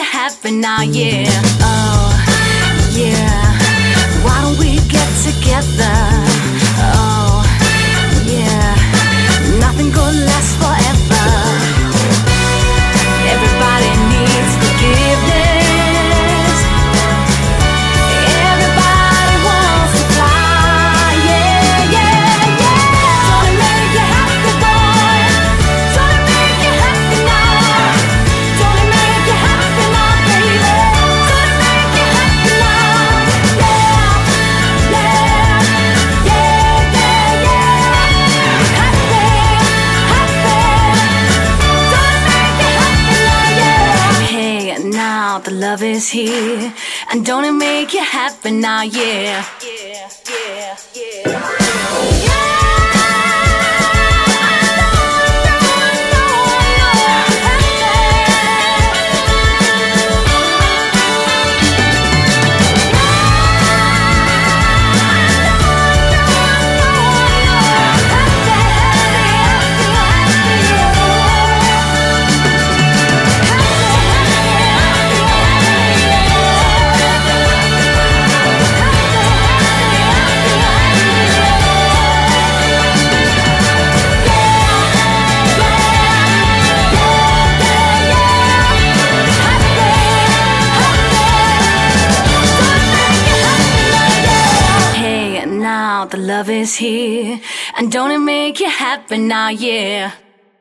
you happy now, yeah. Oh, yeah. Why don't we get together? Oh, yeah. Nothing good lasts forever. Everybody needs forgiveness. Everybody wants to fly, yeah, yeah, yeah. Gonna make you happy, boy. Gonna make you happy now. Gonna make you happy now, baby. Gonna make you happy now, yeah, yeah, yeah, yeah, yeah. Happy, happy. Gonna make you happy now, yeah. Hey, now the love is here, and don't it make you happy now, yeah. Yeah, yeah, yeah. Hey, now the love is here, and don't it make you happy now, yeah.